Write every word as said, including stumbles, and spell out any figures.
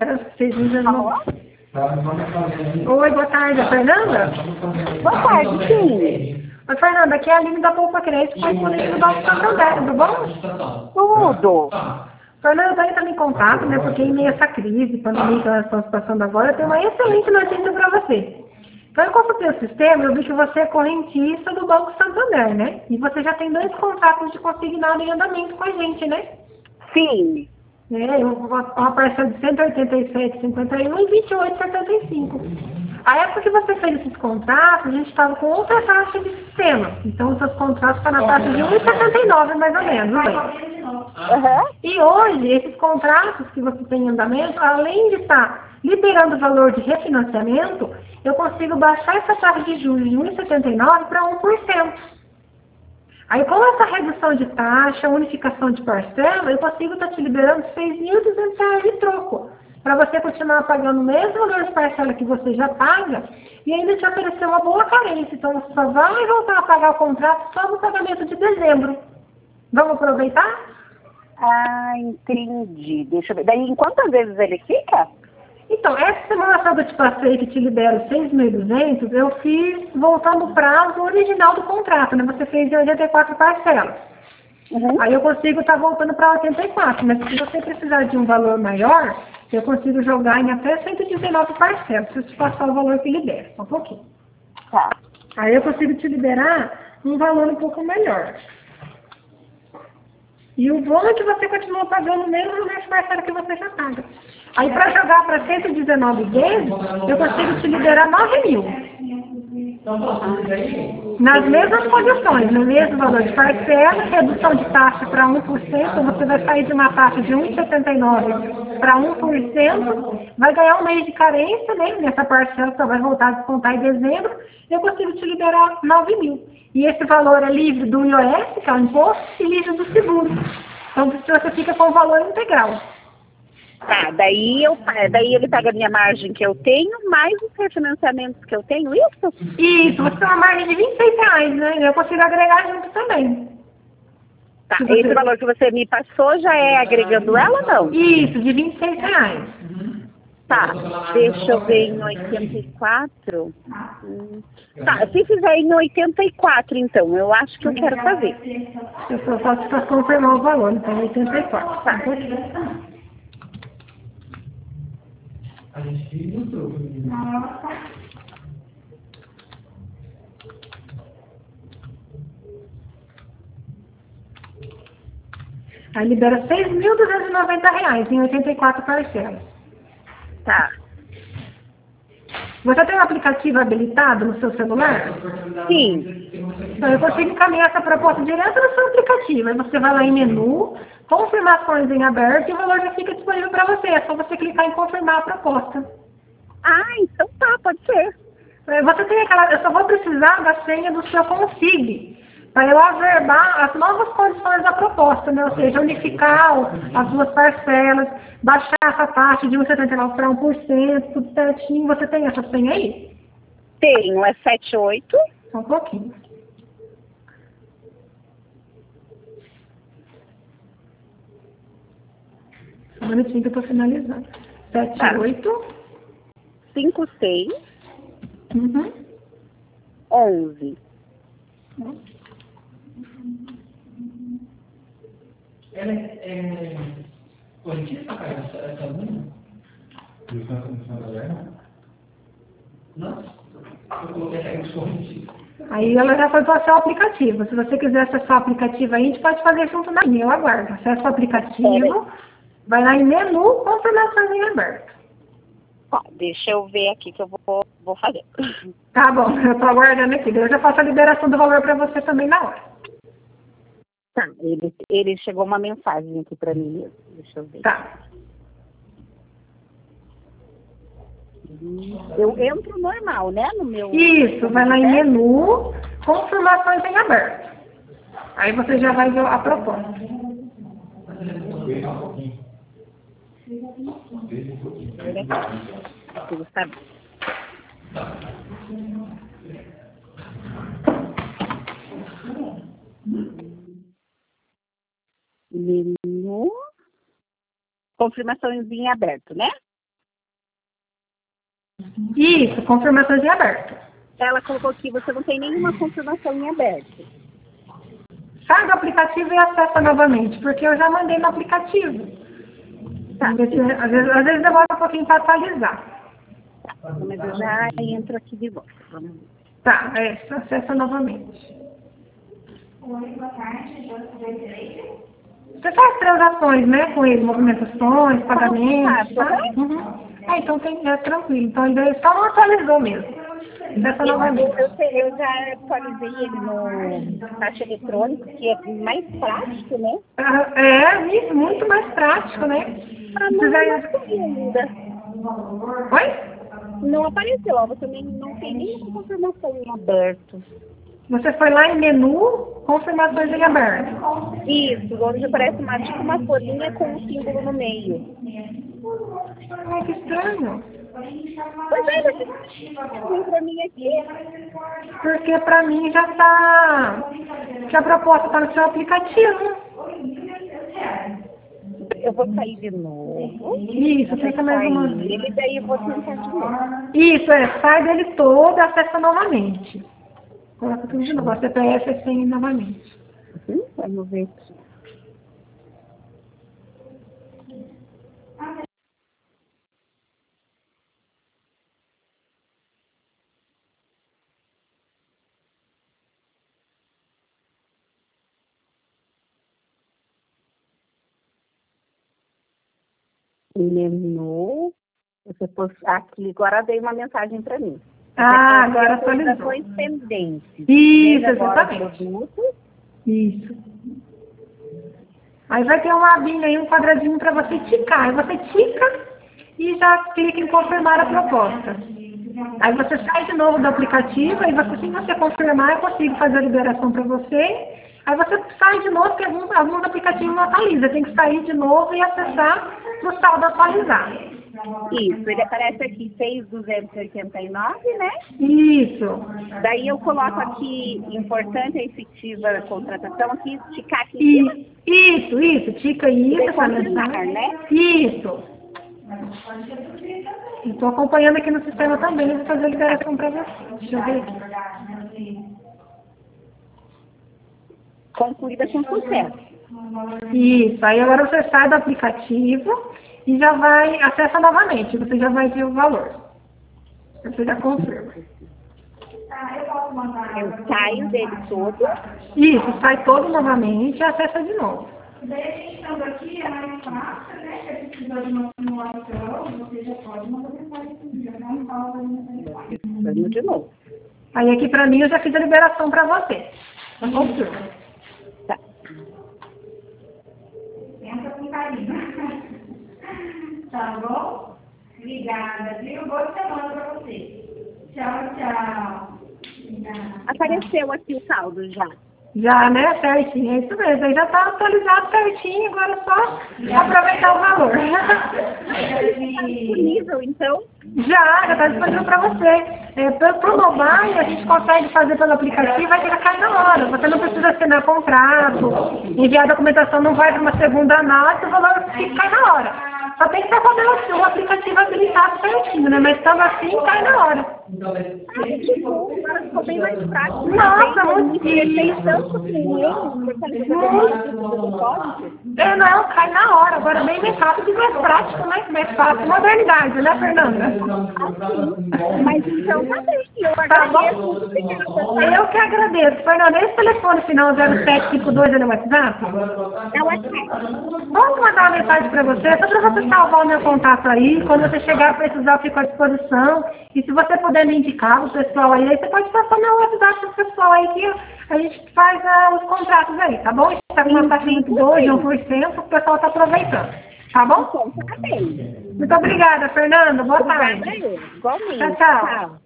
seis mil duzentos e noventa. Oi, boa tarde, é a Fernanda? Boa tarde, sim. Oi, Fernanda, aqui é a Aline da Poupa Crédito, correspondente do Banco Santander, tudo bom? Tudo. Fernanda, eu estou em contato, né, porque em meio a essa crise, pandemia que nós estamos passando agora, eu tenho uma excelente notícia para você. Então, eu consultei o sistema, eu vi que você é correntista do Banco Santander, né? E você já tem dois contratos de consignado em andamento com a gente, né? Sim. É, uma parcela de cento e oitenta e sete vírgula cinquenta e um e vinte e oito vírgula setenta e cinco. A época que você fez esses contratos, a gente estava com outra taxa de sistema. Então, os seus contratos estão na taxa de um vírgula setenta e nove, mais ou menos. Né? Uhum. E hoje, esses contratos que você tem em andamento, além de estar liberando o valor de refinanciamento, eu consigo baixar essa taxa de juros de um vírgula setenta e nove para um por cento. Aí, com essa redução de taxa, unificação de parcela, eu consigo estar te liberando seis mil e duzentos reais de troco, para você continuar pagando o mesmo valor de parcela que você já paga e ainda te oferecer uma boa carência. Então, você só vai voltar a pagar o contrato só no pagamento de dezembro. Vamos aproveitar? Ah, entendi. Deixa eu ver. Daí, em quantas vezes ele fica? Então, essa simulação que eu te passei, que te libera seis mil e duzentos, eu fiz voltando o prazo original do contrato, né? Você fez em oitenta e quatro parcelas. Uhum. Aí eu consigo estar voltando para oitenta e quatro, mas se você precisar de um valor maior, eu consigo jogar em até cento e dezenove parcelas, se eu te passar o valor que libera, só um pouquinho. Tá. Aí eu consigo te liberar um valor um pouco melhor. E o bom é que você continua pagando o mesmo número de parcela que você já paga. Aí para jogar para cento e dezenove vezes, eu consigo te liberar nove mil. Nas mesmas condições, no mesmo valor de parcela, redução de taxa para um por cento, você vai sair de uma taxa de um vírgula setenta e nove para um por cento, vai ganhar um mês de carência, né? Nessa parcela só vai voltar a descontar em dezembro, eu consigo te liberar nove mil. E esse valor é livre do I O S, que é o imposto, e livre do seguro. Então você fica com o valor integral. Tá, daí, eu, daí ele pega a minha margem que eu tenho, mais os refinanciamentos que eu tenho, isso? Isso, você tem uma margem de vinte e seis reais, né? Eu consigo agregar junto também. Tá, você... esse valor que você me passou já é agregando ela ou não? Isso, de vinte e seis reais. Tá, deixa eu ver em oitenta e quatro. Hum. Tá, se fizer em oitenta e quatro, então, eu acho que eu quero fazer. Eu só posso para confirmar o valor, então oitenta e quatro. Tá. A gente mostrou. Aí libera seis mil duzentos e noventa reais em oitenta e quatro parcelas. Tá. Você tem um aplicativo habilitado no seu celular? Sim. Então eu consigo encaminhar essa proposta direto no seu aplicativo. Aí você vai lá em menu, confirmações em aberto e o valor já fica disponível para você. É só você clicar em confirmar a proposta. Ah, então tá, pode ser. Você tem aquela... Eu só vou precisar da senha do seu Config para eu averbar as novas condições da proposta, né? Ou seja, unificar as duas parcelas, baixar essa taxa de um vírgula setenta e nove para um por cento, tudo certinho. Você tem essa senha aí? Tenho, é sete oito. Só um pouquinho. Um minutinho que eu estou finalizando. sete oito. cinco seis. Uhum. onze. Ela é... é... Correntista, cara, essa, essa aluna? Não? Eu coloquei a regra de correntista. Aí ela já foi para o seu aplicativo. Se você quiser acessar o aplicativo aí, a gente pode fazer junto na minha. Eu aguardo. Acessa o aplicativo, vai lá em menu, confirmações em aberto. Ó, deixa eu ver aqui que eu vou, vou fazer. Tá bom, eu tô aguardando aqui. Eu já faço a liberação do valor para você também na hora. Tá, ele, ele chegou uma mensagem aqui para mim mesmo. Deixa eu ver. Tá. Eu entro normal, né? No meu. Isso, vai lá em menu, confirmações em aberto. Aí você já vai ver a proposta. Tá. Menu. Confirmações em aberto, né? Isso, confirmações em aberto. Ela colocou aqui, você não tem nenhuma confirmação em aberto. Sai do aplicativo e acessa novamente, porque eu já mandei no aplicativo. Tá. Às vezes, às vezes, às vezes demora um pouquinho para atualizar. Tá, mas eu já entro aqui de volta. Vamos ver. Tá, é, acessa novamente. Oi, boa tarde, Você faz transações, né, com ele, movimentações, pagamentos, tá? Tá, Uhum. É, então tem, é tranquilo. Então ele só não atualizou mesmo. Acessa Eu, novamente. eu, eu já atualizei ele no caixa eletrônico, que é mais prático, né? Ah, É, isso, muito mais prático, né? Ah, não, Precisa- não consegui ainda. Oi? Não apareceu, ó, você nem, não tem nenhuma confirmação em aberto. Você foi lá em menu, confirmações em aberto. Isso, onde aparece uma, tipo uma folhinha com um símbolo no meio. Ai, que estranho. Pois é, você vem pra mim aqui. Porque pra mim já tá. Que a proposta tá no seu aplicativo. Eu vou sair de novo. Isso, Vai fica mais uma sair vez. ele, daí eu vou tentar de novo. Isso, é, sai dele todo e acessa novamente. Coloca tudo de novo, a C P F é sem novamente. Uhum, vamos ver aqui. Menu, você pôs aqui, agora veio uma mensagem para mim. Ah, agora atualizou. Atualizações pendentes. Isso, Veja agora exatamente. produto. Isso. Aí vai ter uma abinha aí, um quadradinho para você ticar. Aí você tica e já clica em confirmar a proposta. Aí você sai de novo do aplicativo, aí você, se você confirmar, eu consigo fazer a liberação para você. Aí você sai de novo, porque alguns, alguns aplicativos não atualizam. Tem que sair de novo e acessar no saldo atualizado. Isso, ele aparece aqui seis mil duzentos e oitenta e nove, né? Isso. Daí eu coloco aqui, importante a efetiva contratação, aqui, esticar aqui em cima. E, isso, isso. Tica isso, E essa confirmar, mensagem. né? Isso. Estou acompanhando aqui no sistema também, eu vou fazer a liberação para você. Deixa eu ver aqui. Concluída com sucesso. Isso, aí agora você sai do aplicativo e já vai, acessa novamente, você já vai ver o valor. Você já confirma. Eu saio dele todo. Isso, sai todo novamente e acessa de novo. Daí a gente estando aqui é mais fácil, né? Se você precisar de uma simulação, você já pode mandar mensagem para mim, não fala aí. Vamos de novo. Aí aqui para mim eu já fiz a liberação para você. Então confirma. Tá. Pensa com carinho. Tá bom? Obrigada, viu? Boa semana para você. Tchau, tchau. Obrigada. Apareceu aqui o saldo já. Já, né? Certinho, é isso mesmo. Aí já está atualizado certinho, agora é só aproveitar o valor. Disponível, então? Já, já está disponível para você. É, pelo pro mobile, a gente consegue fazer pelo aplicativo, vai ter cai na hora. Você não precisa assinar contrato, enviar documentação, não vai para uma segunda análise, o valor fica cai na hora. Só tem que ter o, o aplicativo habilitado certinho, né? Mas estando assim, cai na hora. Ah, que bom, agora ficou bem mais prático. Nossa, Bem, muito tem tanto dinheiro, por causa do depósito. É, não, cai na hora. Agora bem mais rápido e mais prático, né? Mais fácil. Modernidade, né, Fernanda? Mas então tá bem, eu Tá agradeço. bom? Obrigada. Eu que agradeço. Fernanda, esse telefone final zero sete cinco dois é no WhatsApp? É o WhatsApp. Vamos mandar uma mensagem para você, só para você salvar o meu contato aí. Quando você chegar a precisar, eu fico à disposição. E se você puder me indicar o pessoal aí, aí você pode passar meu WhatsApp pro pessoal aí que a gente faz uh, os contratos aí, tá bom? A gente tá com uma taxa muito boa de um por cento, o pessoal tá aproveitando. Tá bom? Então, tá bem. Muito obrigada, Fernanda. Boa tarde. Obrigada, igualmente. Tchau, tchau. Tchau.